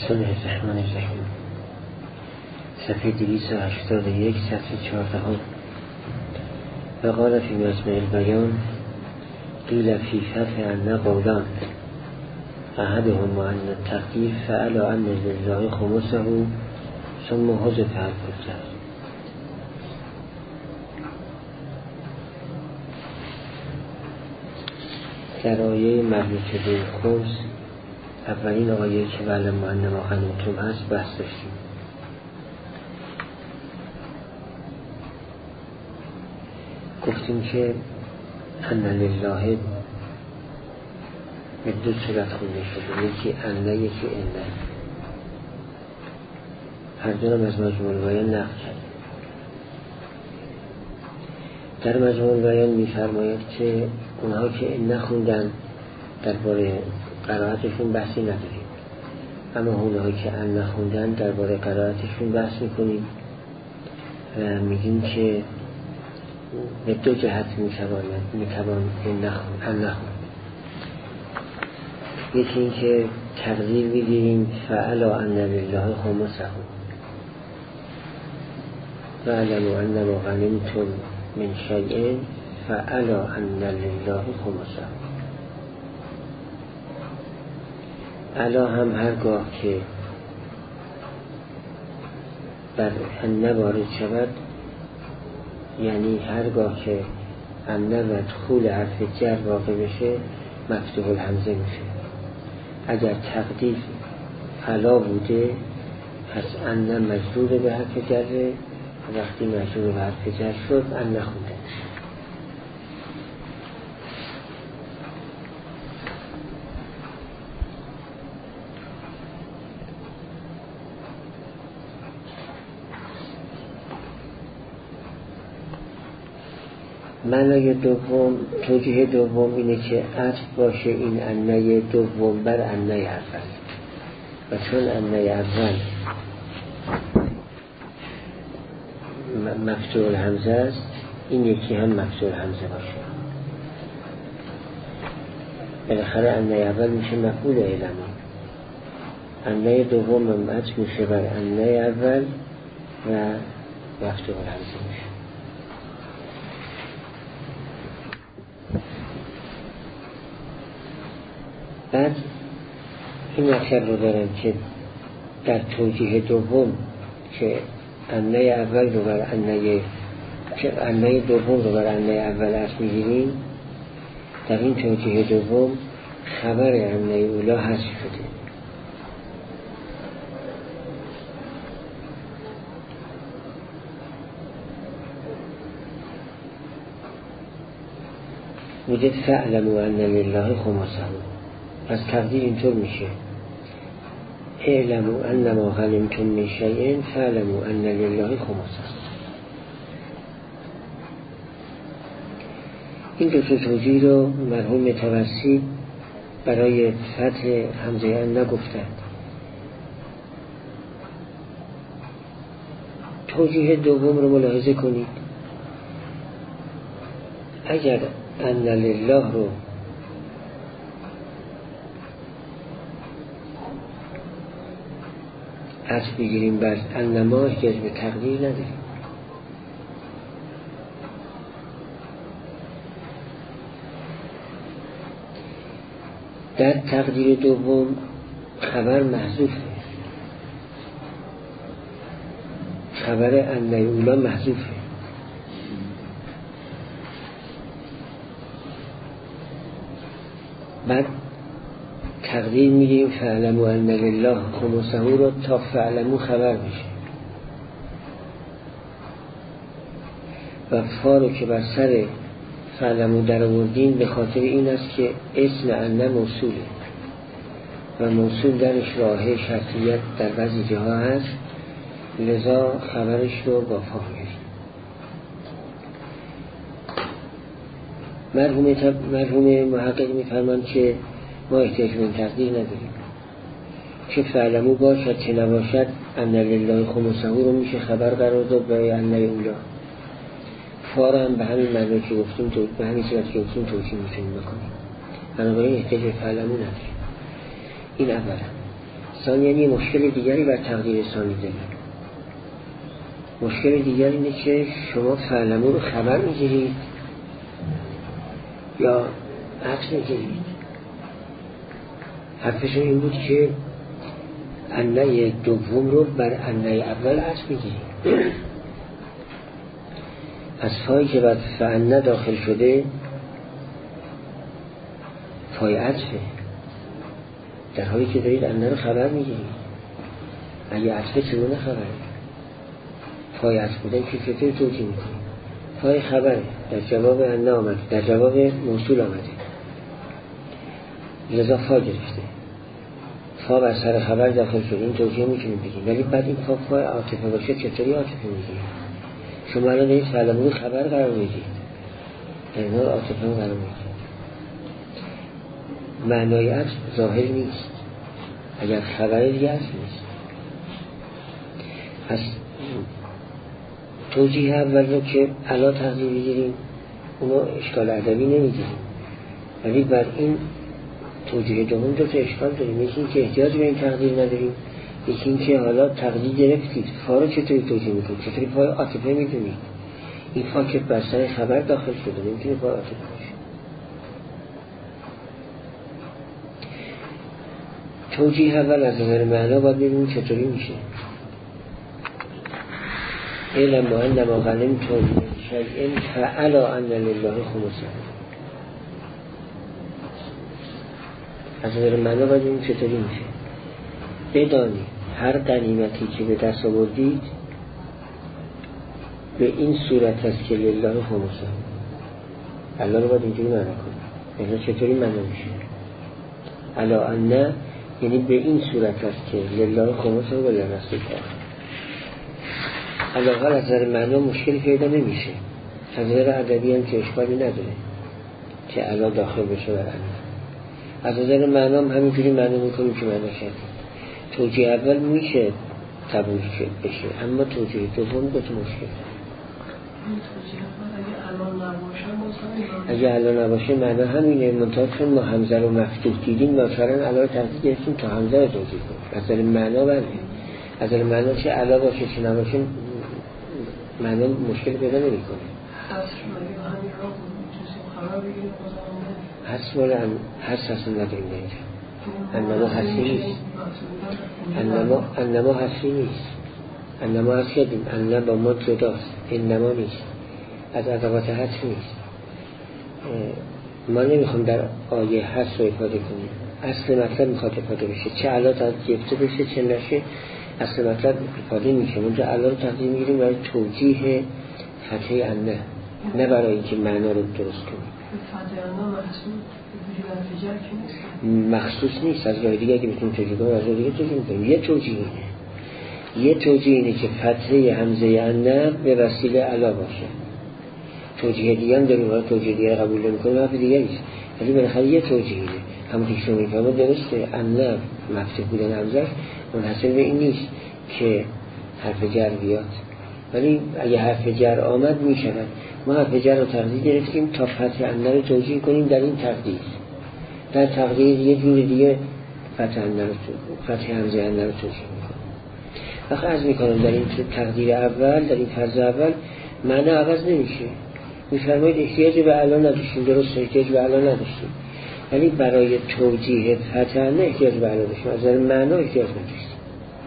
بسم الله الرحمن الرحیم. صفحه 281 صفحه 14. و قال فی مجمع البیان قیل فی فتح ان قولان احدهما ان التقدیر فعل ان لله خمسه ثم حذف الفتح. در آیه مربوط به خمس، اولین آیه که وعلموا انما غنیمتم هست بحث داشتیم. گفتیم که ان لله به دو صورت خونده شده، یکی ان یکی ان. هر دو هم از مجموع البیان نقل کرد. در مجموع البیان می‌فرماید که اونها که ان خوندن درباره قرائتشون بحثی نداریم، اما اونهایی که ان نخوندن درباره قرائتشون بحث میکنیم و میگیم که به دو جهت میتوان ان نخوند. یکی این که تقدیر بگیریم فعل ان لله خمسه و اعلموا انما غنیمتم من شیء فعل ان لله خمسه. علا هم هرگاه که بر ان وارد شود، یعنی هرگاه که ان و دخول حرف جر واقع بشه مفتوح الهمزه میشه. اگر تقدیر علا بوده پس ان مجرور به حرف جره، وقتی مجرور به حرف جر شد ان نخونده. معنای دوم، توجیه دوم اینه که عطف باشه این انه دوم بر انه اول، و چون انه اول مفتوح الهمزه است، این یکی هم مفتوح الهمزه باشه. بالاخره انه اول میشه مفعول اعلمی، انه دوم هم عطف میشه بر انه اول و مفتوح الهمزه میشه. بعد این مطلب رو دارم که در توجیه دوم که انه اول رو بر انه دوم رو بر انه اول است میگیریم، در این توجیه دوم خبر انه اولا حذف شده. بوده فاعلموا ان لله خمسه. پس تقدیر اینطور میشه اعلموا انما غنیمتم من شیء فاعلموا ان لله خمسه. این دو توجیه رو مرحوم متوسطی برای فتح همزه ان نگفتند. توجیه دوم رو ملاحظه کنید. اگر ان لله رو عطف بگیریم بر انما، احتیاج به تقدیر نداریم. در تقدیر دوم خبر محذوفه، خبر انه اولا محذوفه. بعد تقدیر میگیم فاعلموا ان لله خمسه رو تا فاعلموا خبر میشه، و فا رو که بر سر فاعلموا در آوردیم به خاطر این است که اسم ان موصوله و موصول درش راه شرطیت در بعضی جاها هست، لذا خبرش رو با فا میاریم. مرحوم محقق میفرماند که ما احتیاج به تقدیر نداریم، چه فعلمو باشد چه نباشد ان لله خمسه رو میشه خبر قرار داد برای انه اولا. فار هم به همین معنی که گفتیم، به همین صورت که گفتیم توجیه میتونیم بکنیم، بنابراین احتیاج به فعلمو نداریم. این اولا. ثانیاً مشکل دیگری بر تقدیر ثانی داریم. مشکل دیگر اینه که شما فعلمو رو خبر میگیرید یا عطف میگیرید. حرفشون این بود که انه دوم رو بر انه اول عطف میگیرید. از فایی که بعد فانه داخل شده فای عطفه، در حالی که دارید انه رو خبر میگیرید. اگه عطفه چگونه خبره؟ فای عطف بودن که چطور توجیه میکنید؟ فای خبره، در جواب انه آمده، در جواب موصول آمده، لذا فا گرفته. فا بر سر خبر داخل شده، این توجیه میکنیم بگیم. ولی بعد این فای عاطفه باشه چطوری عاطفه میگیرید؟ شما الان دارید فعلمون خبر قرار میدید، در این حال عاطفه قرار میدید. معنای عطف ظاهر نیست، اگر خبر دیگه عطف نیست. پس توجیه اول رو که علا تقدیر بگیریم اونو اشکال ادبی نمیگیریم، ولی بر این توجیه دوم دو تا اشکال داریم. یکی این که احتیاج به این تقدیر نداریم، یکی این که حالا تقدیر گرفتید، فا رو چطوری توجیه میکنید؟ چطوری فای عاطفه میدونید؟ این فا که بر سر خبر داخل شده نمیتونه فای عاطفه باشه. توجیه اول از نظر معنا باید ببینیم چطوری میشه. علم و انما غنمتم من شیء فعلی ان لله خمسه. از نظر معنا باید ببینیم چطوری میشه. بدانید هر غنیمتی که به دست آوردید به این صورت است که لله خمسه. الله رو باید اینجوری معنا کنید. یعنی چطوری معنا میشه؟ الا ان یعنی به این صورت است که لله خمسه و لرسول علاقه از نظر معنا مشکلی پیدا نمیشه. از نظر ادبی هم که اشکالی نداره که علا داخل بشه بر انه. از نظر معنا هم همینجوری معنا میکنیم که معنا شد. توجیه اول میشه قبول بشه، اما توجیه دوم دو تا مشکل. اگه علا نباشه معنا همینه، منتها چون ما همزه رو مفتوح دیدیم ناچارن علا رو تحقیق گرفتیم تا همزه رو توجیه کنیم. از نظر معنا بله، از نظر معنا چه علا باشه چه نباشه معنا مشکل پیدا نمی کنه. حس مال حس اصلا نداریم اینجا. انما حسی نیست، انما حسی نیست. انما حس کردیم، انما با ما جداست، انما نیست، از ادوات حس نیست. ما نمیخوام در آیه حس رو افاده کنیم. اصل مطلب میخواد افاده بشه، چه علا گرفته بشه چه نشه اصل مطلب افاده میشه. اونجا علا رو تقدیم میگیریم برای توجیه فتحه انه، نه برای اینکه معنا رو درست کنیم. مخصوص نیست، از راه دیگه اگه بتونیم توجیه کنیم از راه دیگه توجیه میکنیم. یه توجیه اینه که فتحه همزه انه به وسیله علا باشه. توجیه دیگه هم داریم، توجیه دیگه قبول نمی‌کنیم، حرف دیگه نیست، ولی بالاخره یه توجیه اینه. همون که شما میفهمید درسته، انه مفتوح بودن همزه منحصر به این نیست که حرف جر بیاد، ولی اگه حرف جر آمد میشود. ما حرف جر رو تقدیر گرفتیم تا فتح انه رو توجیه کنیم در این تقدیر. در تقدیر یه جور دیگه فتح همزه انه رو توجیه میکنیم. وقت عرض میکنم در این تقدیر اول، در این فرض اول معنی عوض نمیشه. میفرمایید احتیاج به علا نداشتیم، درست احتیاج به علا نداشتیم، ولی برای توجیه فتح انه احتیاج به علا داشتیم، از نظر معنا احتیاج نداشتیم.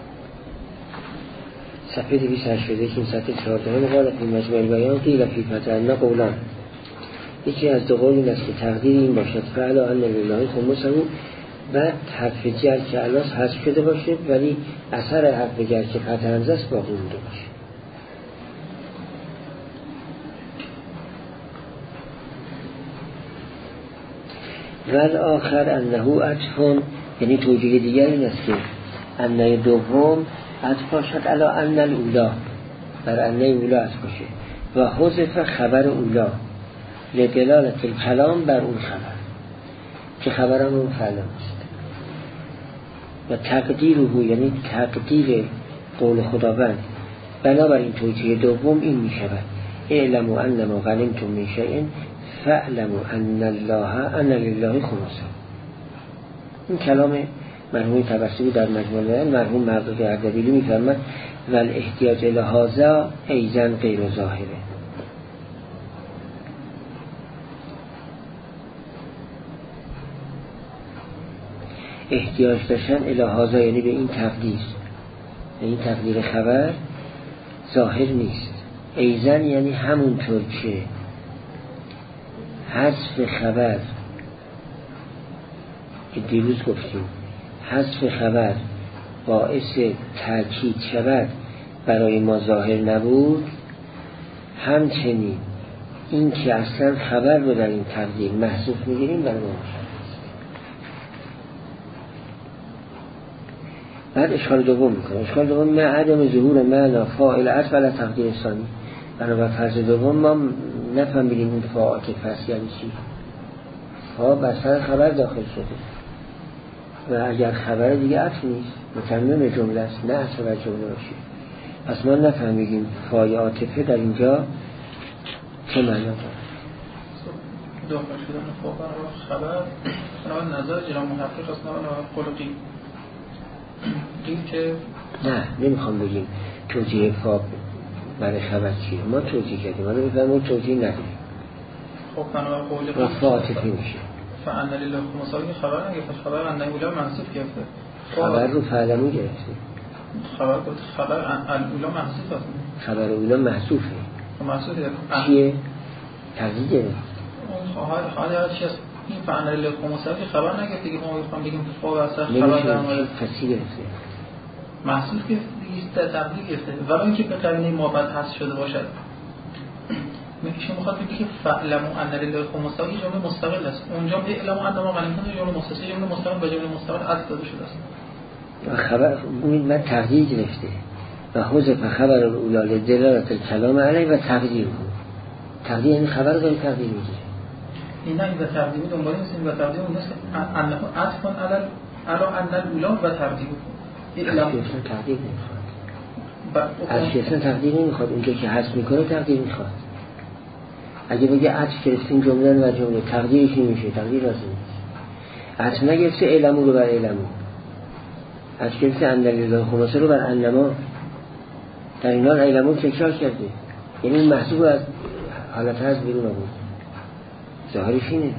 صفحه 281 این صفحه 14 قال فی مجمع البیان قیل فی فتح انه قولان. یکی از دو قول این است که تقدیر این باشد فعلا ان لله خمسه و حرف جر که علاس حذف شده باشه ولی اثر حرف جر که فتح همزه است باقی مونده باشه. و آخر انه عطف، یعنی توجیه دیگر این است که انه دوم عطف باشد علی ان الاولا، بر انه اولا عطف باشه و حذف خبر اولا لدلالت الکلام بر اون خبر که خبرم اون فعلا است. و تقدیره یعنی تقدیر قول خداوند بنابراین توجیه دوم این می شود اعلموا انما غنمتم من شیء فاعلموا ان الله ان لله خمسه. این کلام مرحوم تبسطی در مجموع البیان، مرحوم مردود اردبیلی میفرماد و الاحتیاج الی هذا ایضا غیر ظاهره. احتیاج داشتن الی هذا یعنی به این تقدیر، این تقدیر خبر ظاهر نیست. ایضا یعنی همونطور که حذف خبر که دیروز گفتیم حذف خبر باعث تأکید شود برای ما ظاهر نبود، همچنین این که اصلا خبر رو در این تقدیر محذوف میگیریم برای ما مشخص. بعد اشکال دوم میکنه. اشکال دوم ما عدم ظهور معنا فاعل عطف علی تقدیر ثانی. بنابر فرض دوم ما نفهمیدیم این فاعل پس یعنی چی. فا بسر خبر داخل شده و اگر خبر دیگه عطف نیست، متمم جمله است، نه عطف بر جمله باشه. پس ما نفهمیدیم فای عاطفه در اینجا چه معنا داره. داخل شدن فا برای خبر بنابر نظر جناب محقق است، بنابر قلقی این که نه نمیخوام بگیم توجیه فا برای خبر چیه، ما توجیه کردیم، حالا بفرمون توجیه نداریم. خب بنابر قلقی و فا عاطفه میشه. فعن لله مساوی خبر نگفت، خبر انه اولا منصوب گرفته، خبر رو فعلمو گرفته، خبر گفت خبر اولا محذوف است، خبر اولا محذوفه. محذوفه چیه؟ تغییر گرفت. حالا چی است این فعن لله مساوی خبر نگفت دیگه، ما میخوام بگیم فا و اثر خبر در مورد فسی گرفته، محذوف گرفته دیگه، تبدیل گرفته، ولی اینکه به قرینه ما بعد حذف شده باشد. میشه میخواد بگه که فعلمو ان لله مساوی جمله مستقل است، اونجا اعلام ان ما غنیمتون جمله مستقل، جمله مستقل به جمله مستقل عطف داده شده است. خبر من تغییر گرفته و حذف خبر الاولی دلالت الکلام علیه و تقدیر بود. تقدیر یعنی خبر رو تقدیر میگیره. این نه این و تقدیمی دنبال نیستیم و تقدیم اون نیست که انه عطف کن علا ان الاولا و تقدیم اعلام تقدیر نمیخواد. اصلا تقدیر نمیخواد، اونجا که حذف میکنه تقدیر میخواد. اگه بگه عطف گرفتین جمله و جمله تقدیرش نمیشه، تقدیر لازم نیست. عطف نگرفته اعلمو رو بر اعلمو، عطف گرفته اندلیل خماسه رو بر انما، در این حال اعلمو تکرار کرده، یعنی این محصول از حالت هست بیرون آورد. ظاهرش اینه.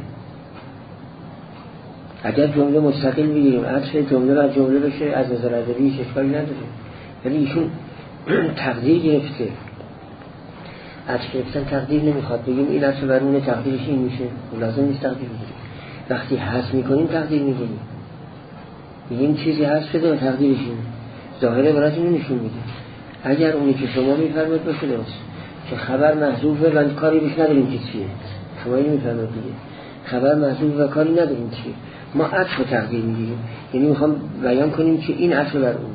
اگر جمله مستقل بگیریم عطف جمله بر جمله بشه از نظر ادبی هیچ اشکالی نداره، ولی ایشون تقدیر گرفته. عطف گرفتن تقدیر نمیخواد، بگیم این عطف بر اون تقدیرش این میشه، لازم نیست تقدیر بگیریم. وقتی حذف میکنیم تقدیر میگیریم، میگیم چیزی حذف شده و تقدیرش اینه، ظاهره براتون نشون میده. اگر اونی که شما میفرمایید باشه درست که خبر محذوفه و کاری بهش نداریم که چیه، شما اینو میفرمایید دیگه خبر محذوفه و کاری نداریم چیه، ما عطف و تقدیر میگیریم، یعنی میخوام بیان کنیم که این عطف بر اون.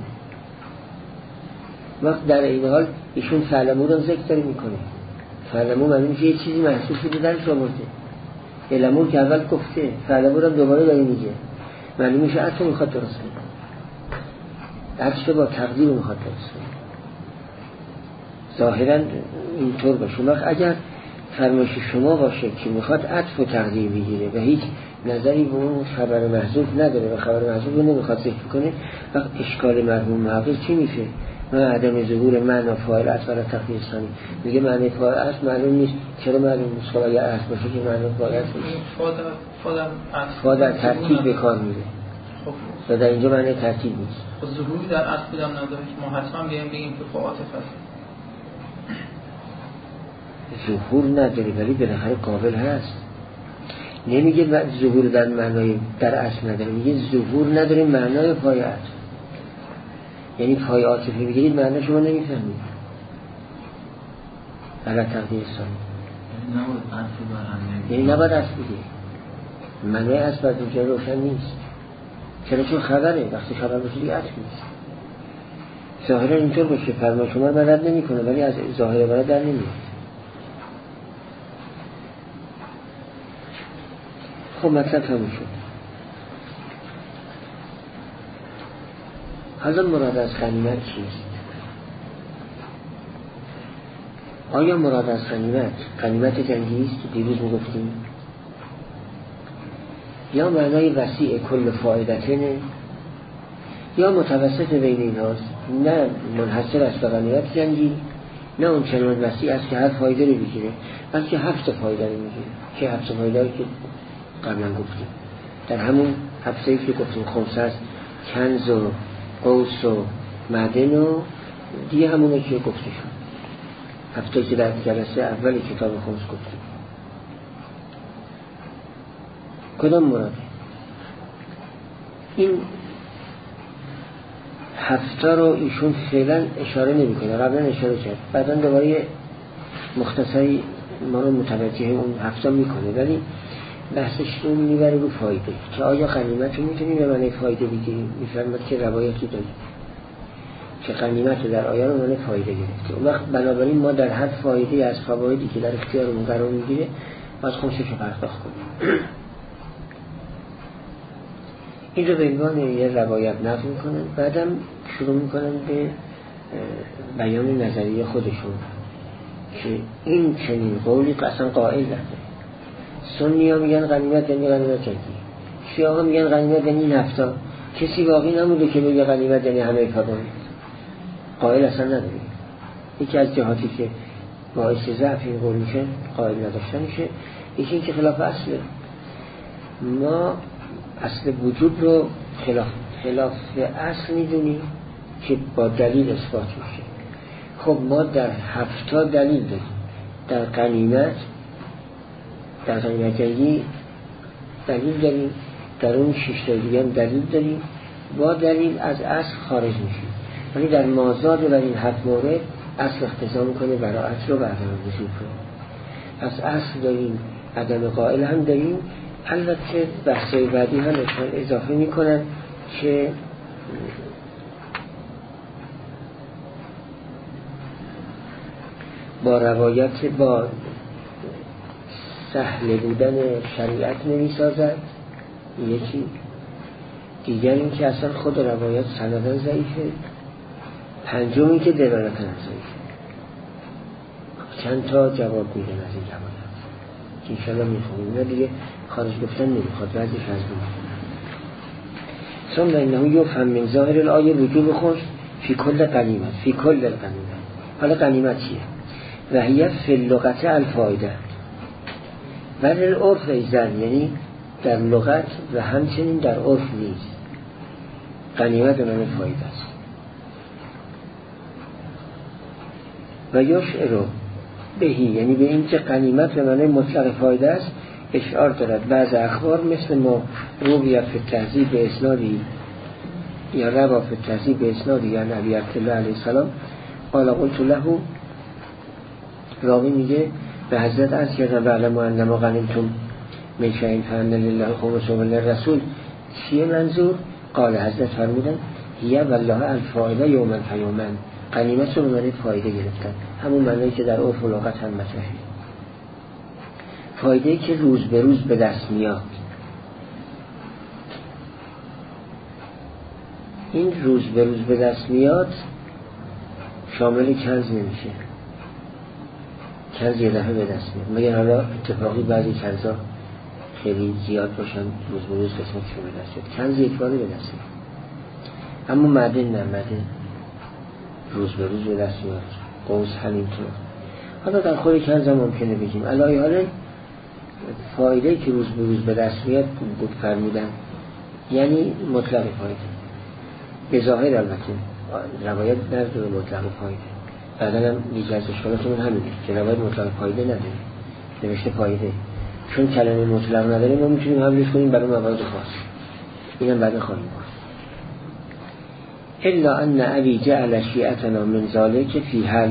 وقت در این حال ایشون فعلمو رو ذکر داره میکنه، فعلمو معنی که یه چیزی محذوف شده درش آورده، علمو که اول گفته، فعلمو رو دوباره داره میگه، معنی میشه عطف میخواد درست کنه، عطف با تقدیر میخواد درست کنه. ظاهرا اینطور باشه. وقت اگر فرمایش شما باشه که میخواد عطف و تقدیر بگیره و هیچ نظری به اون خبر محذوف نداره و خبر محذوف رو نمیخواد ذکر کنه، وقت اشکال مرحوم محقق چی میشه؟ ما عدم ظهور معنا فاعل عطف و تقدیر ثانی، میگه معنی فاعل عطف معلوم نیست. چرا معلوم نیست؟ خب اگر عطف باشه که معنی فاعل عطف فا در ترتیب به کار میره و در اینجا معنی ترتیب نیست. خب ظهوری در عطف بودم نداره که ما حتما بگیم که فا عاطف است. ظهور نداره ولی بالاخره قابل هست. نمیگه ظهور در معنای در اصل نداره، میگه ظهور نداره معنای پای عطف. یعنی پای عاطفه بگیرید معنی شما نمیفهمید. علی تقدیر ثانی یعنی نباید عطف بگیرید، معنای عطف باید اینجا روشن نیست. چرا؟ چون خبره، وقتی خبر باشه دیگه عطف نیست. ظاهرا اینطور باشه، فرمان شما رو مدد نمی کنه ولی از ظاهر برای در نمیاد. خب مطلب همون شد. حالا مراد از غنیمت چیست؟ آیا مراد از غنیمت جنگی است که دیروز میگفتیم، یا معنای وسیع کل فایدتنه یا متوسط بین این هاست، نه منحصر است به غنیمت جنگی، نه اون چنان وسیع است که هر فایده رو بگیره، بلکه 7 فایده رو میگیره. که 7 فایده رو که قبلا گفتیم در همون هفته‌ای که گفتیم خمس است، کنز و قوس و معدن و دیگه همونه که گفته شد، هفته‌ای که در جلسه اول کتاب خمس گفتیم. کدام مراده؟ این 7 رو ایشون فعلا اشاره نمی کنه، قبلا اشاره کرد، بعدا دوباره مختصری ما رو متوجه اون 7 میکنه، ولی بحثش رو میبره رو فایده، که آیا غنیمت رو میتونیم به معنی فایده بگیریم. میفرماد که روایتی داریم که غنیمت رو در آیه رو معنی فایده گرفته. اون وقت بنابراین ما در هر فایده از فوایدی که در اختیارمون قرار میگیره باز خمسش رو پرداخت کنیم. این رو به عنوان یه روایت نقل میکنن، بعدم شروع میکنن به بیان نظریه خودشون که این چنین قولی اصلا قائل نداره. سنی ها میگن غنیمت یعنی غنیمت جنگی، شیعه ها میگن غنیمت یعنی نفتا. کسی باقی نموده که بگه غنیمت یعنی همه کارون، قائل اصلا نداره. یکی از جهاتی که باعث ضعف این قول میشه قائل نداشتن میشه. یکی این که خلاف اصله. ما اصل وجود رو خلاف اصل میدونیم که با دلیل اثبات میشه. خب ما در 7 دلیل داریم، در غنیمت جنگی دلیل داریم، در اون 6 دیگه هم دلیل داریم، با دلیل از اصل خارج میشیم. ولی در مازاد و این 7 مورد اصل اقتضا میکنه براعت رو و عدم وجود رو. پس اصل داریم، عدم قائل هم داریم. البته بحثای بعدی هم اضافه میکنن که با روایت با سهل بودن شریعت نمیسازد. یکی دیگر این که اصلا خود روایت سندن ضعیفه. پنجم این که دلالتن ضعیفه. چند تا جواب میدن از این روایت که انشاءالله میخونیم، نه دیگه خارج گفتن نمیخواد، بعضیش از بود. ثم انه یفهم من ظاهر الآیه وجوب خمس فی کل غنیمت، فی کل الغنیمت. حالا غنیمت چیه؟ و هی فی اللغت الفایده و للعرف ایزن، یعنی در لغت و همچنین در عرف نیست. غنیمت من فایده است. و یشعر بهی، یعنی به این که غنیمت به معنی مطلق فایده است اشعار دارد بعض اخبار مثل ما روی فی التهذیب به اسنادی یا روا فی التهذیب به اسنادی یا نبی عبدالله علیه السلام قال قلت له، راوی میگه به حضرت عرض کردم بعلم و انما غنیمتم من شیء فان لله خمسه و للرسول. چیه منظور؟ قال حضرت فرمودن هی والله الفایده یوما فیوما، غنیمت رو به معنی فایده گرفتن، همون معنی که در عرف و لغت هم مطرحه. فایده که روز به روز به دست میاد. این روز به روز به دست میاد شامل کنز نمیشه. کنز یه دفعه به دست میاد، مگر حالا اتفاقی بعضی کنزا خیلی زیاد باشن روز به روز قسمتشون به دست میاد، کنز یک باره به دست میاد. اما معدن نه، معدن روز به روز به دست میاد، قوس همینطور. حالا در خود کنز هم ممکنه بگیم علایه حاله فایده که روز به روز به دست میاد بود فرمودن، یعنی مطلق فایده. به ظاهر البته روایت نرده به مطلق فایده، بعدا هم یکی از اشکالاتمون همینه که روایت مطلق فایده نداره، نوشته فایده، چون کلمه مطلق نداره ما میتونیم حملش کنیم برای موارد خاص. اینم بعدا خواهیم گفت. الا ان ابی جعل شیعتنا من ذالک فی حل،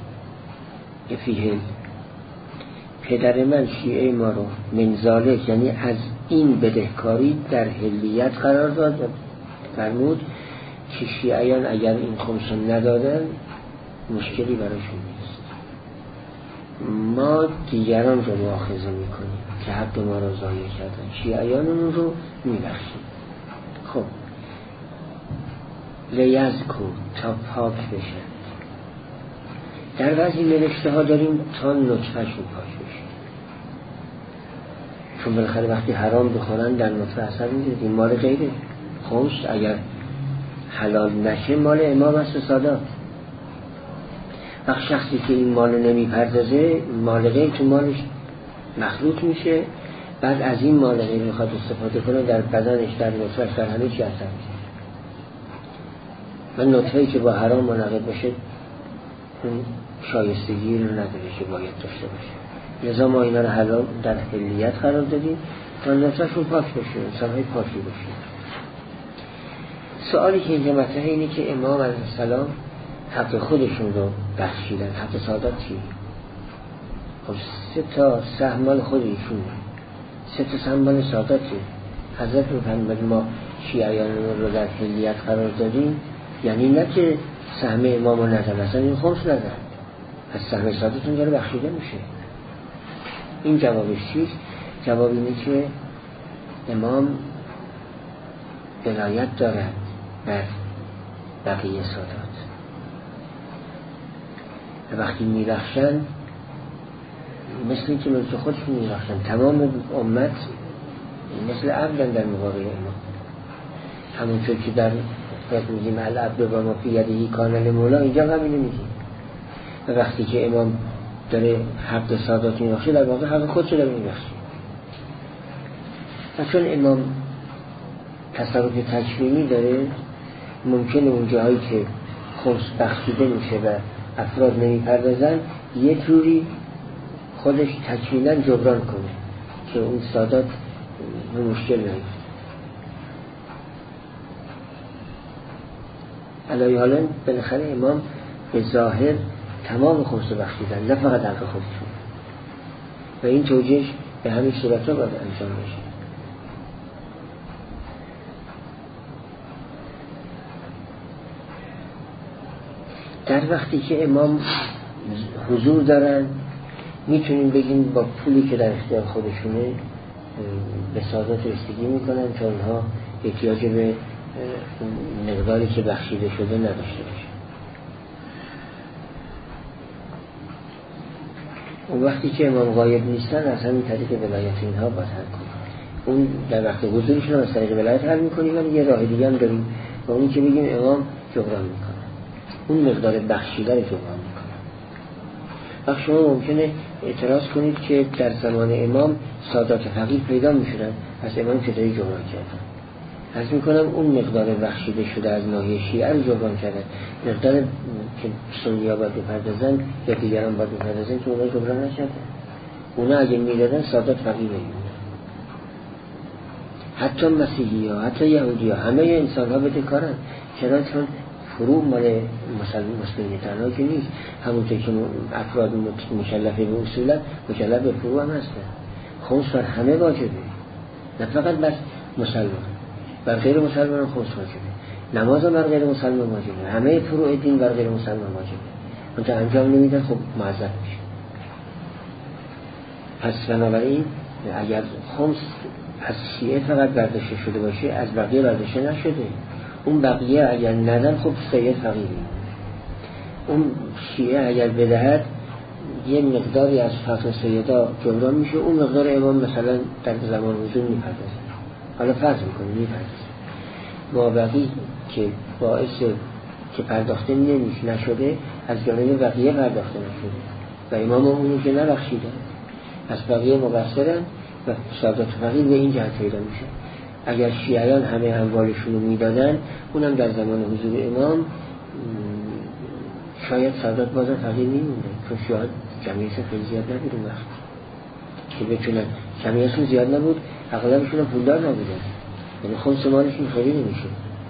پدر من شیعه ما رو من ذالک یعنی از این بدهکاری در حلیت قرار داد و فرمود که شیعیان اگر این خمسون ندادن مشکلی براشون نیست، ما دیگران رو مؤاخذه میکنیم که حق ما رو ضایع کردن، شیعیانمون رو میبخشیم. خب لیذکو تا پاک بشن. در بعضی نوشته ها داریم تا نطفهشون پاک بشه، چون بالاخره وقتی حرام بخورن در نطفه اثر میده. این مال غیره. خمس اگر حلال نشه مال امام است و سادات. وقت شخصی که این مال نمیپردازه مال غیر تو مالش مخلوط میشه، بعد از این مال غیر میخواد استفاده کنه در بدنش، در نطفه‌اش، در همه چی اثر میشه. من نطفه‌ای که با حرام منعقد باشه اون شایستگی رو نداره که باید داشته باشه. لذا ما اینا رو حلال در حلیت قرار دادیم تا نطفه‌شون پاک بشه، انسان‌های پاکی باشه. سوالی که اینجا مطرحه اینه که امام علیه السلام حق خودشون رو بخشیدن. حق سادات چی؟ خب 3 تا سهم مال خودشون، 3 تا سهم مال ساداته. حضرت می‌فرمایند ما شیعیان رو در حلیت قرار دادیم، یعنی نه که سهم امام رو ندن، اصلا این خمس ندن، از سهم ساداتون داره بخشیده میشه. این جوابش چیست؟ جواب اینه که امام ولایت دارد بر بقیه سادات و وقتی میبخشن مثل این که مثل خودشون میبخشن. تمام امت مثل عبدن در مقابل امام، همونطور که در قرآن میگیم العبد و ما فی یده کان للمولا، اینجا هم اینو میگیم. و وقتی که امام داره حق سادات میبخشه در واقع حق خودش داره میبخشه. و چون امام تصرف تکوینی داره، ممکنه اون جاهایی که خمس بخشیده میشه و افراد نمیپردازن یه جوری خودش تکوینا جبران کنه که اون سادات به مشکل نیفته. علی حالا بالاخره امام به ظاهر تمام خمس بخشیدن، نه فقط حق خودشون، و این توجیهش به همین صورت ها باید انجام بشه. در وقتی که امام حضور دارن میتونیم بگیم با پولی که در اختیار خودشونه به سادات رسیدگی میکنن تا اونها احتیاج به مقداری که بخشیده شده نداشته باشه. اون وقتی که امام غایب نیستن از همین طریق ولایت اینها باید حل کنیم. اون در وقت حضورشون از طریق ولایت حل میکنیم، ولی یه راه دیگه هم داریم و اونی که بگیم امام جبران میکنه، اون مقدار بخشیده رو جبران میکنه. وقت شما ممکنه اعتراض کنید که در زمان امام سادات فقیر پیدا میشدن، از امام چطوری جبران کردن؟ عرض میکنم اون مقدار بخشیده شده از ناحیه شیعه رو جبران کردن. مقدار که سنی‌ها باید بپردازن یا دیگران باید بپردازن که اونا جبران نکردن. اونا اگه میدادن سادات فقیر نمیمونن. حتی مسیحی ها، حتی یهودی ها، همه انسان ها بدهکارن. چرا؟ چون فروع مال مسلمین تنها که نیست، همونطور که افراد مکلفه به اصولا مکلف به فروع هم هستن. خمس بر همه واجبه، نه فقط بس مسلمان، بر غیر مسلمان هم خمس واجبه. نماز هم بر غیر مسلمان واجبه، همه فروع دین بر غیر مسلمان واجبه. منتها انجام نمیدن، خب معذب میشه. پس بنابراین اگر خمس از شیعه فقط برداشته شده باشه، از بقیه برداشته نشده، اون بقیه اگر ندن خب سید فقیری. اون شیعه اگر بدهد یه مقداری از فقر سیدا جبران میشه، اون مقدار امام مثلا در زمان حضور میپردازه. حالا فرض میکنه میپردازه، مابقی که باعث که پرداخته نشده از جانب بقیه پرداخته نشده و امام اونو که نبخشیدن، از بقیه مقصرن و سادات فقیر به این جهت پیدا میشه. اگر شیعیان همه اموالشون رو میدادن، اونم در زمان حضور امام شاید سادات بازم فقیر میمونده، چون شاید جمعیتشون خیلی زیاد نبود اون وقت که بتونن. جمعیتشون زیاد نبود، اغلبشون هم پولدار نبودن، یعنی خمس مالشون خیلی نمیشه.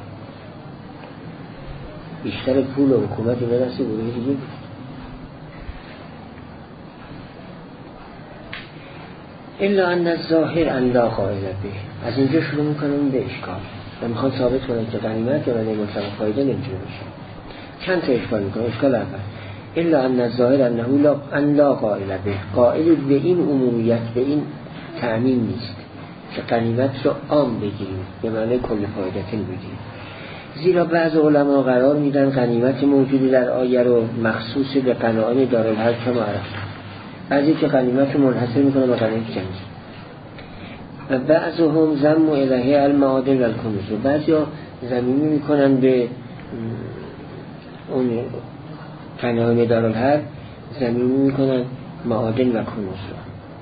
بیشتر پول و حکومت اینا دست گروه دیگه بود. الا ان الظاهر ان لا قائل به. از اینجا شروع میکنم به اشکال و میخوام ثابت کنم که غنیمت یا غنیمت مطلق فایده نمیتونه باشه. چند تا اشکال میکنم. اشکال اول الا ان الظاهر انه لا قائل به. قائل به این عمومیت، به این تأمین نیست که غنیمت رو عام بگیریم به معنی کل فایدتین بگیریم. زیرا بعض علما قرار میدن غنیمت موجودی در آیه رو مخصوص به قناعان دارالحرب معرف، بعضی که غنیمت رو منحصر میکنه به غنیمت جنگی و بعضهم ضم الیه المعادن و الکنوز. بعضی ها ضمیمی میکنن به اون غنایم دارالحرب، ضمیمی میکنن معادن و کنوز رو،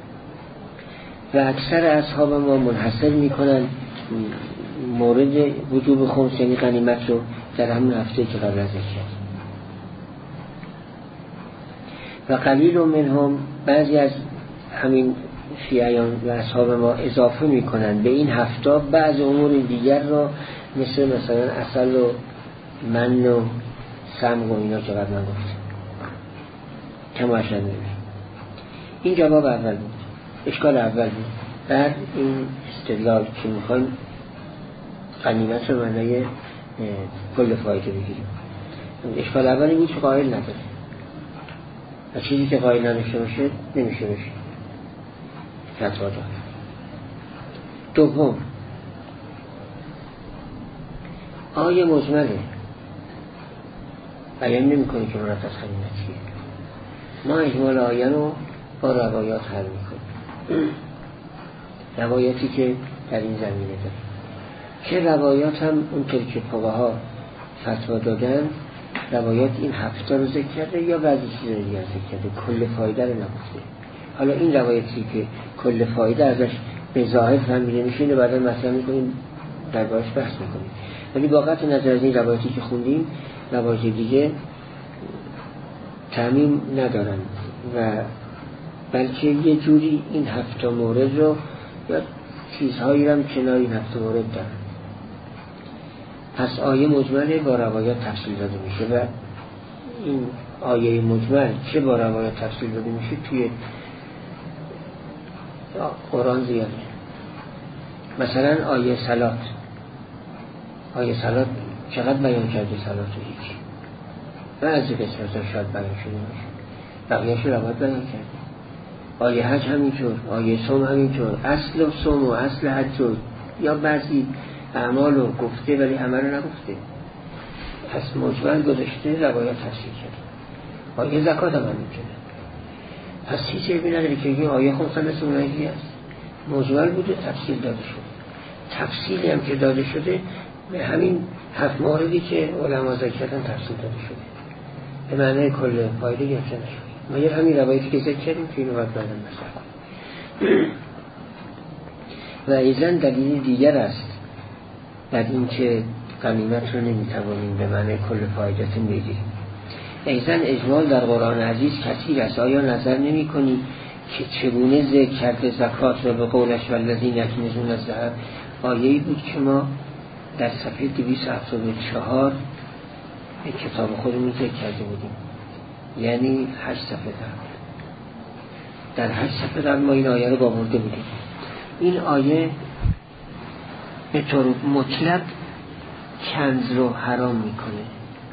و اکثر اصحاب ما منحصر میکنن مورد وجوب خمس یعنی غنیمت رو در همون هفته که قبل از ذکر. و قلیل منهم، بعضی از همین شیعیان و اصحاب ما اضافه میکنن به این هفته بعض امور دیگر را، مثلا عسل و من و سمغ و اینا که قبلا گفتم کم عشر نمی. این جواب اول بود، اشکال اول بود. بعد این استدلال که میخوایم غنیمت رو معنی کل فایده بگیریم، اشکال اولی بود که قائل نداره و چیزی که قائل نداشته باشه نمیشه باشه فتوا داد. دوم، آیه مجمله بیان نمی کنی که مراد از غنیمت چیه. ما اجمال آیه رو با روایات حل میکنیم، روایاتی که در این زمینه داره، که روایات هم اونطور که فقها فتوا دادن روایات این هفته رو ذکر کرده یا بعضی چیز رو دیگر ذکر کرده، کل فایده رو نگفته. حالا این روایتی که کل فایده ازش به ظاهر فهمیده میشه اینو بعدا مطرح میکنیم، دربارش بحث میکنیم، ولی واقعا نظر از این روایتی که خوندیم روایت دیگه تعمیم ندارن و بلکه یه جوری این هفته مورد رو یا چیزهایی رو هم کنار این هفته مورد دارن. پس آیه مجمله با روایات تفصیل داده میشه و این آیه مجمل چه با روایات تفصیل داده میشه توی قرآن زیاده. مثلا آیه صلات چقدر بیان کرده صلات رو؟ هیچ. بعضی قسمت شاید بیان شده باشه، بقیه‌اش رو روایات بیان کرده. آیه حج همینطور، آیه صوم همینطور، اصل صوم و اصل حج یا بعضی اعمال رو گفته ولی همه رو نگفته، پس مجمل گذاشته روایات تفسیر کرده. آیه زکات هم همینطوره. پس هیچ عیبی نداره که این آیه خود مثل اونایی هست، مجمل بوده تفصیل داده شده. تفصیلی هم که داده شده به همین 7 موردی که علما ذکر کردن تفصیل داده شده، به معنی کل فایده گرفته نشده. ما یه همین روایتی که ذکر کردیم که اینو باید بعداً مثلا و ایزن دلیل دیگر است در این که غنیمت رو نمیتوانیم به معنی کل فایده‌تون بگیریم. ایزن اجمال در قرآن عزیز کثیر است. آیا نظر نمی کنی که چگونه ذکر کرده زکات رو به قولش والذین یکنزون الذهب؟ آیه‌ای بود که ما در صفحه 274 به کتاب خودمون ذکر کرده بودیم، یعنی 8 صفحه در 8 صفحه در ما این آیه رو آورده بودیم. این آیه به طور مطلق کنز رو حرام میکنه،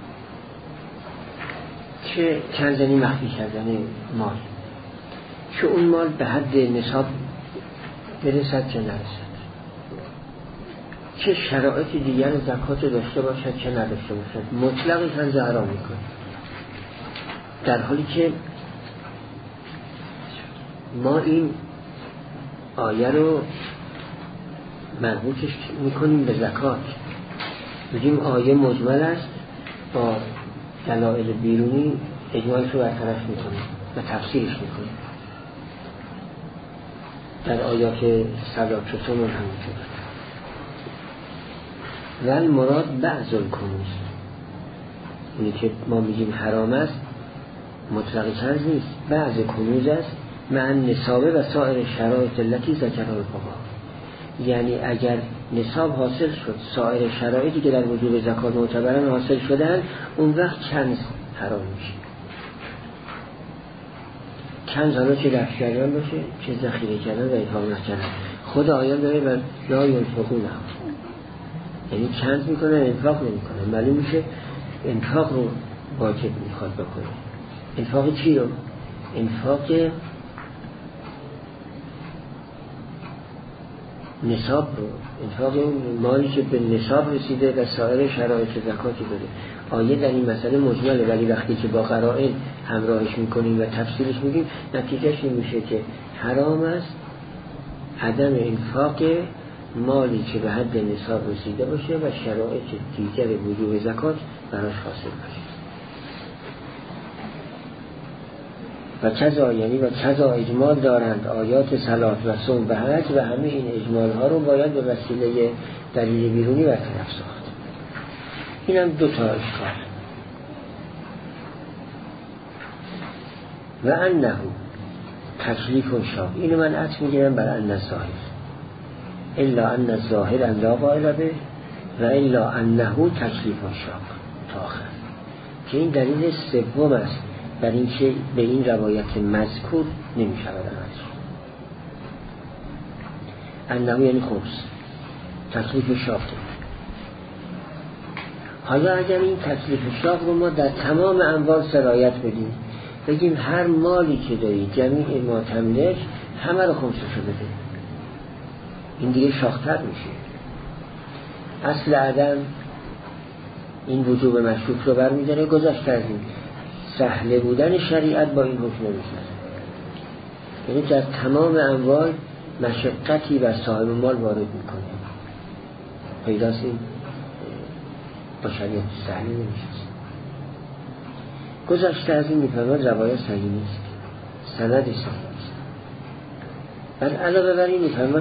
که کنزنی مخفی کردن مال، که اون مال به حد نصاب برسد چه نرسد، چه شرایط دیگر زکات داشته باشد چه نداشته باشد، مطلق کنز حرام میکنه. در حالی که ما این آیه رو مربوطش میکنیم به زکات، میگیم آیه مجمل است، با دلایل بیرونی اجمالش رو برطرف میکنیم و تفسیرش میکنیم. در آیات صلات چطور همینطور. ولی مراد بعض الکنوز، اینی که ما میگیم حرام است مطلق کنز نیست، بعض کنوز است مع نصابه و سایر شرایط التي ذکرها الفقهاء. یعنی اگر نصاب حاصل شد، سایر شرایطی که در وجوب زکات معتبرن حاصل شدن، اون وقت کنز حرام میشه. کنز حالا چه رفت کردن باشه چه ذخیره کردن و انفاق نکردن. خود آیات داره و لا ینفقونه، یعنی کنز میکنه انفاق نمیکنه. معلوم میشه انفاق رو واجب میخواد بکنه. انفاق چی رو؟ انفاق نصاب رو، انفاق مالی که به نصاب رسیده و سایر شرایط زکاتی داره. آیه در این مسئله مجمله، ولی وقتی که با قرائن همراهش میکنیم و تفسیرش میگیم نتیجهش این میشه که حرام است عدم انفاق مالی که به حد نصاب رسیده باشه و شرایط دیگر وجوب زکات براش حاصل باشه. و کذا یعنی و کذا اجمال دارند آیات صلات و صوم و حج و همه این اجمال ها رو باید به وسیله دلیل بیرونی برطرف ساخت. اینم دو تا اشکال. و انه تکلیف و شاق، اینو من عطف میگیرم بر ان الظاهر الا ان الظاهر ان لا قائل به و الا انه تکلیف و شاق تا آخر، که این دلیل سوم است بر این که به این روایت مذکور نمی شود عمل. انه یعنی خمس، تکلیف شاق. حالا اگر این تکلیف شاق رو ما در تمام اموال سرایت بدیم، بگیم هر مالی که داری جمیع ما تملک همه رو خمسشو بده، این دیگه شاق‌تر میشه. اصل عدم این وجوب مشروط رو برمی‌داره، گذاشت از این سهل بودن شریعت با این حکم نمی‌شود. یعنی در تمام اموال مشقتی بر صاحب مال وارد میکنه، پیداست این با شریعت سهلی نمیشه. گذاشته از این میفرماد روایت صحیح نیست، سندش صحیح نیست. بل علاوه بر این میفرماد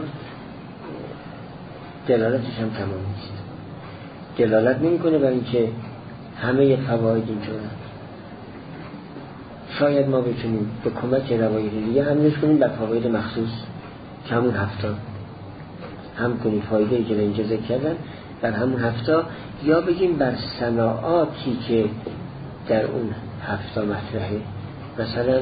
دلالتش هم تمام نیست، دلالت نمیکنه بر اینکه همه فواید اینجوره. شاید ما بتونیم به کمک روایت دیگه هم کنیم بر فواید مخصوص که همون هفته هم کنیم فایده که اینجا ذکر کردن بر همون هفته، یا بگیم بر صناعاتی که در اون هفته مطرحه. مثلا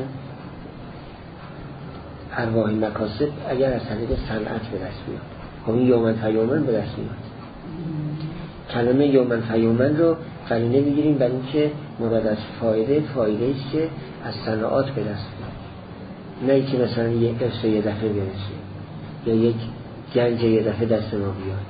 ارواح مکاسب اگر از طریق صنعت به دست میاد، همین یومن فیومن به دست میاد. کلمه یومن فیومن رو قرینه میگیریم برای اینکه مراد از فایده است که از صناعات به دست میاد، نه که مثلا یک قصه یه دفعه برسه یا یک گنج یه دفعه دست ما بیاد.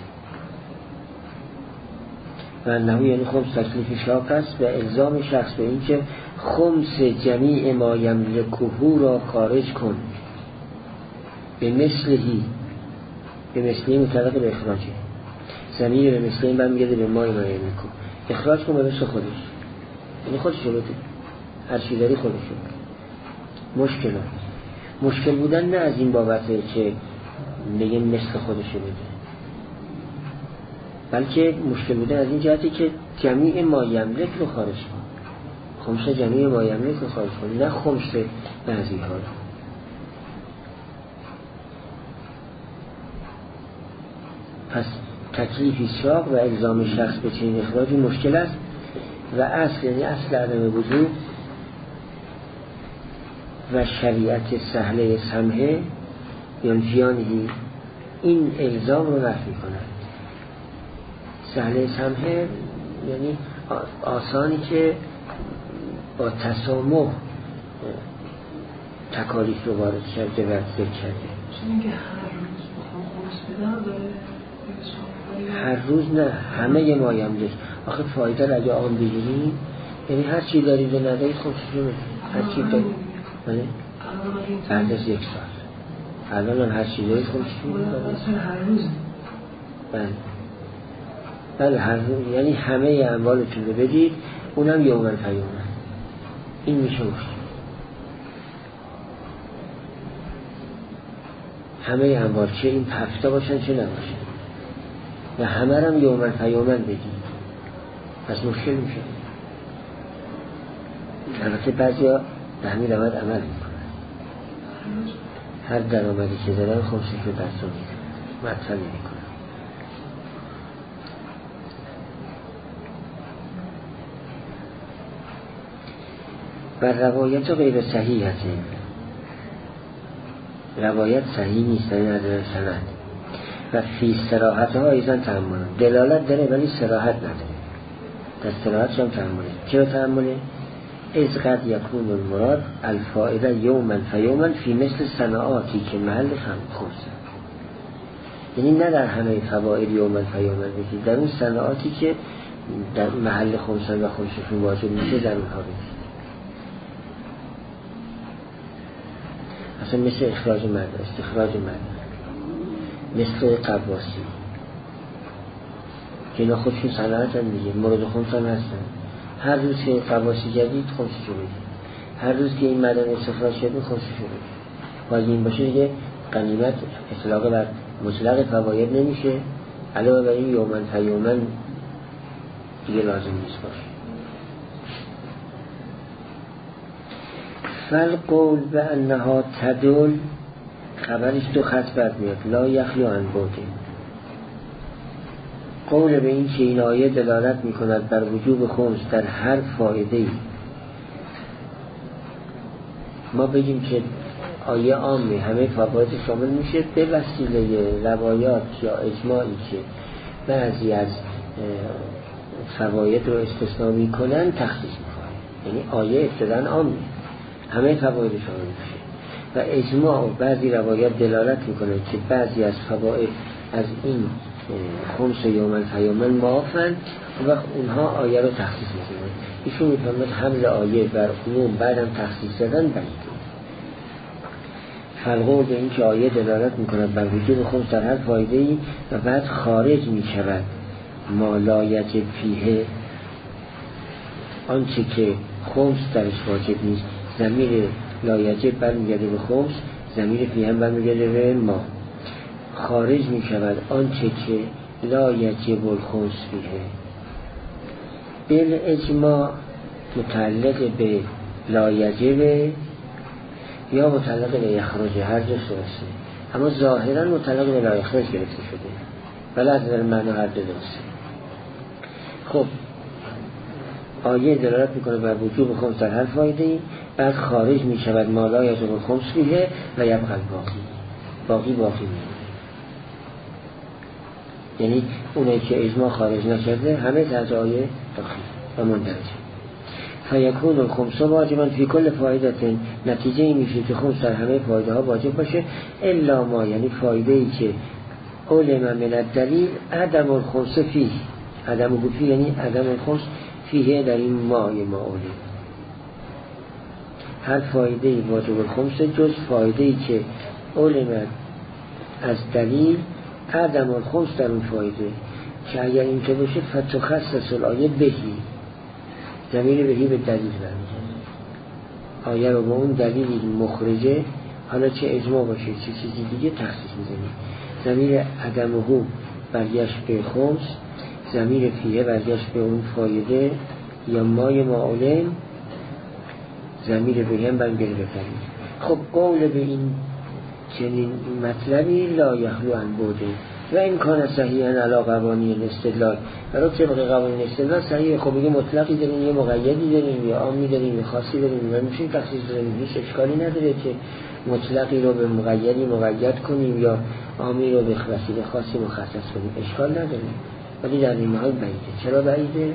و انه یعنی خمس تکلیف شاق است و الزام شخص به این که خمس جمیع ما یملکه را خارج کن به مثلهی، به مثلی مطلق به اخراجه، زمین به مثلی من میگه به ما یملکه، اخراج کن به مثل خودش، یعنی خودش رو بده، هر چی داری خودش رو. مشکل بودن نه از این بابته که میگه مثل خودش رو بده، بلکه مشکل بودن از این جهتی که جمیع ما یملک رو خارج کن، خمس جمیع ما یملک رو خارج کن، نه خمس بعضی ها رو. پس تکلیفی شاق و الزام شخص به چنین اخراجی مشکل است و اصل یعنی اصل عدم وجود و شریعت سهله سمحه ینفیانهی این الزام رو رفع می‌کند. سهله سمحه یعنی آسانی که با تسامح تکالیف رو وارد کرده و ذکر کرده. چون اینکه هر روز بخوام خمس بدم داره هر روز نه، همه ما یملک. آخه فایده را اگه آن بگیریم یعنی هر چی دارید و ندارید خمسش رو بدید، هر چی دارید بعد از یک سال الان هر چی دارید خمسش رو بدید هر روز. بله هر روز، یعنی همه اموالتون رو بدید، اونم یومن فیومن. این میشه مشکل. همه اموال چه این هفته باشن چه نباشن و همه هم یومن فیومن بدید، پس مشکل میشه. البته بعضی ها به همین روند عمل میکنن، هر درآمدی که دارن خمسش رو دست رو میدن، مطلب نمیکنن. و روایت غیر صحیح هست، روایت صحیح نیست این نداره سند و فی صراحت ها ایزان تحمل دلالت داره ولی صراحت نداره، در صراحت هم تحمله. چرا تحمله؟ از قد یکون المراد الفائده یومن فیومن فی مثل صناعاتی که محلش هم خمسه، یعنی نه در همه فواید یومن فیومن بگید، در اون صناعاتی که در محل خمسن و خمسشون واجب میشه در اونها بگید. اصلا مثل اخراج مرد، استخراج مرد مثل قواسی که اینا خودشون صنعت هم دیگه، مورد خمس هم هستن. هر روز که قواسی جدید خمسشو بگیر، هر روز که این معدن استخراج شده خمسشو بگیر. و اگه این باشه دیگه غنیمت اطلاق بر مطلق فواید نمیشه، علاوه بر این یومن فیومن دیگه لازم نیست باشه. فالقول به انها تدل، خبرش دو خط بر میاد، لا یخلو عن بوده. قول به این که این آیه دلالت میکند بر وجوب خمس در هر فایده‌ای، ما بگیم که آیه عامه همه فواید شامل میشه به وسیله روایات یا اجماعی که بعضی از فواید رو استثناء میکنن تخصیص میکنن. یعنی آیه ابتداً عامه همه فواید شامل میشه و اجماع و بعضی روایات دلالت میکنه که بعضی از فواید از این خمس یومن فیومن معافن و وقت اونها آیه رو تخصیص میکنن. ایشون میفهمد حمل آیه بر عموم بعدم تخصیص دادن بعیده. فالقول به این که آیه دلالت میکند بر وجود خمس در هر فایده‌ای و بعد خارج میشود ما لا یجب فیه، آنچه که خمس درش واجب نیست. ضمیر لا یجب برمیگرده به خمس، ضمیر فیه هم برمیگرده به ما. خارج میشود آنچه که لا یجب الخمس فیه. بالاجماع متعلق به لا یجب یا متعلق به یخرج، هر جا درسته، اما ظاهرا متعلق به لا یخرج گرفته شده، ولی از در معنی هر دو درسته. خب آیه دلالت میکنه بر وجوب خمس در هر فایده‌ای، بعد خارج میشود ما لا یجب الخمس فیه و یبقى باقی میمونه. یعنی اونایی که اجماع خارج نشده همه تحت آیه داخل و مندرجه. فیکون الخمس واجبا فی کل فایده، نتیجه این میشه که خمس در همه فایده ها واجب باشه الا ما، یعنی فایده ای که علم من الدلیل عدم الخمس فیه، عدم گفی یعنی عدم الخمس فیه در این مای ما علم. هر فایده ای واجب الخمس جز فایده ای که علم از دلیل عدم الخمس در اون فایده، که اگر این که باشه فتخصص الآیه بهی، ضمیر بهی به دلیل برمیگرده، آیه رو با اون دلیلی مخرجه، حالا چه اجماع باشه چه چیزی دیگه تخصیص میزنی. ضمیر عدمه برگشت به خمس، ضمیر فیه برگشت به اون فایده یا مای معلم، ضمیر بهی هم برمیگرده به دلیل. خب قول به این چنین مطلبی لا یخلو عن بوده و امکان صحیحاً علی قوانین الاستدلال، برای طبق قوانین استدلال صحیح. خب میگه مطلقی داریم یه مقیدی داریم یا عامی داریم یا خاصی داریم و میشه تخصیص داریم، هیچ اشکالی نداره که مطلقی رو به مقیدی مقید کنیم یا عامی رو به وسیله خاصی مخصص کنیم، اشکال نداره. ولی در این حال بعیده. چرا بعیده؟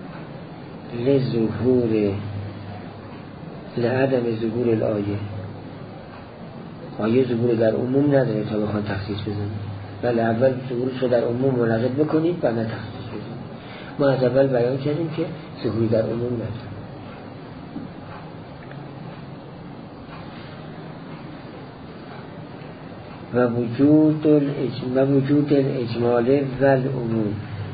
لعدم ظهور الآیه، آیه ظهور در عموم نداره تا بخوان تخصیص بزنیم، ولی اول ظهورش رو در عموم منعقد بکنید و نه تخصیص بزنید. ما از اول بیان کردیم که ظهور در عموم نداره. و وجود الاجمال و العموم،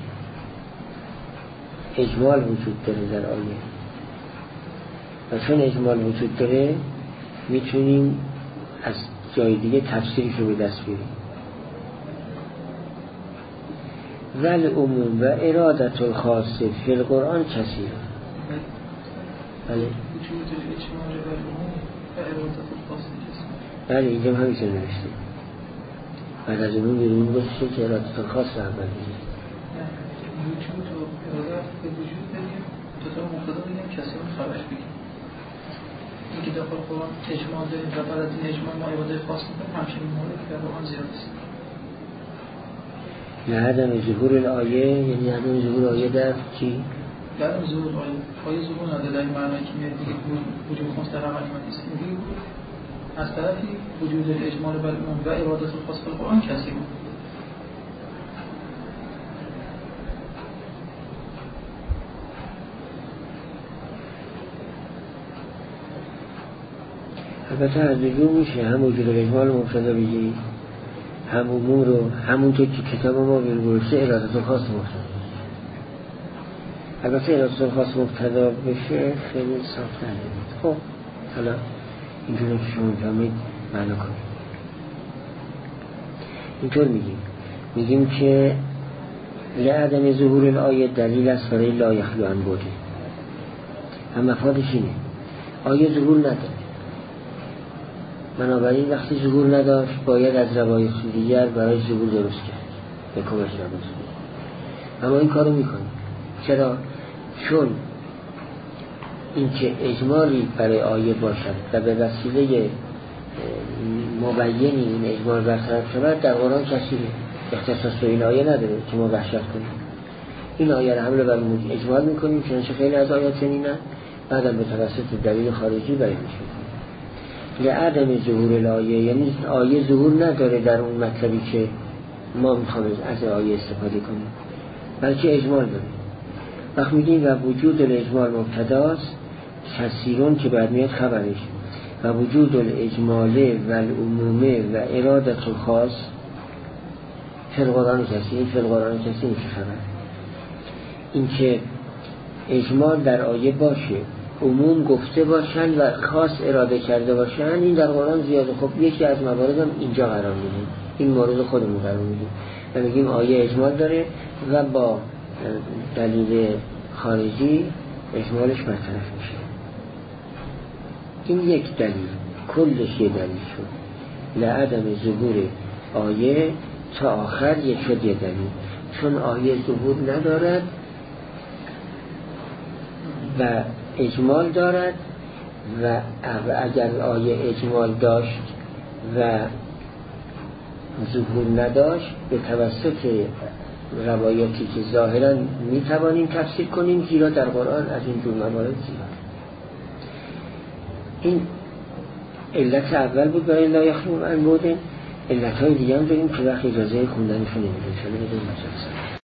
اجمال وجود داره در آیه و چون اجمال وجود داره میتونیم از جای دیگه تفسیرش رو به دست بیاریم. ول عموم و ارادت الخاص فی القرآن کثیر. بله اینجا هم همیشه نوشته بعد از اون بیرون بسته که ارادت الخاص رو اول بگیم. وجود و ارادت به وجود بگیم تا تا مقتضا بگیم کثیر خارج بگیم. اینکه داخل قرآن اجمال داریم و بعد از این اجمال ما اراده خاص میکنیم، همچنین مورد که در قرآن زیاد است. نه عدم ظهور الآیه، یعنی عدم ظهور آیه در چی؟ عدم ظهور آیه ظهور نداره در این معنی که میاد دیگه وجود خاص در عمل نیست. اینجوری بود از طرفی وجود اجمال و ارادت خاص در قرآن کثیر بود. البته از وجود میشه هم وجود اجمال مبتدا بگی، هم امور رو همونطور که کتاب ما بنگرسه ارادت خاص مقتضا. البته ارادت خاص مقتضا بشه خیلی ساختن نمید. خب حالا اینجوری که شما فهمید معنا کنید. اینطور میگیم که لعدم ظهور الآیه دلیل است برای لا یخلو عن بوده. هم مفادش اینه آیه ظهور نداره، بنابراین وقتی ظهور نداشت باید از روایت دیگر برای ظهور درست کرد به کمک روایت. اما این کارو میکنیم. چرا؟ چون اینکه اجمالی برای آیه باشد و به وسیله مبینی این اجمال برطرف شود در قرآن کسی اختصاص به این آیه نداره که ما وحشت کنیم. این آیه را حمله بر اجمال میکنیم چنانچه خیلی از آیات چنینه، بعدم به توسط دلیل خارجی بیان میشه. لعدم ظهور الآیه یعنی آیه ظهور نداره در اون مطلبی که ما میخوایم از آیه استفاده کنیم، بلکه اجمال داره. وقت میگیم و وجود الاجمال مبتداست تفسیرون که بعد میاد خبرش و وجود الاجماله و العمومه و ارادت خاص فی القرآن کسی این فی القرآن کسی این که خبر این که اجمال در آیه باشه، عموم گفته باشن و خاص اراده کرده باشن، این در قرآن زیاده. خب یکی از موارد هم اینجا قرار میدیم، این مورد خودمون قرار میدیم و میگیم آیه اجمال داره و با دلیل خارجی اجمالش برطرف میشه. این یک دلیل، کلش یه دلیل شد. لعدم ظهور آیه تا آخر یک شد یه دلیل، چون آیه ظهور ندارد و اجمال دارد و اگر آیه اجمال داشت و ظهور نداشت به توسط روایاتی که ظاهرا میتوانیم تفسیر کنیم، زیرا در قرآن از این جور موارد زیاد. این علت اول بود برای لا یخلو عن بوده. علتهای دیگه هم داریم که وقت اجازه خوندنشو نمیدیم. شما بدون مجلس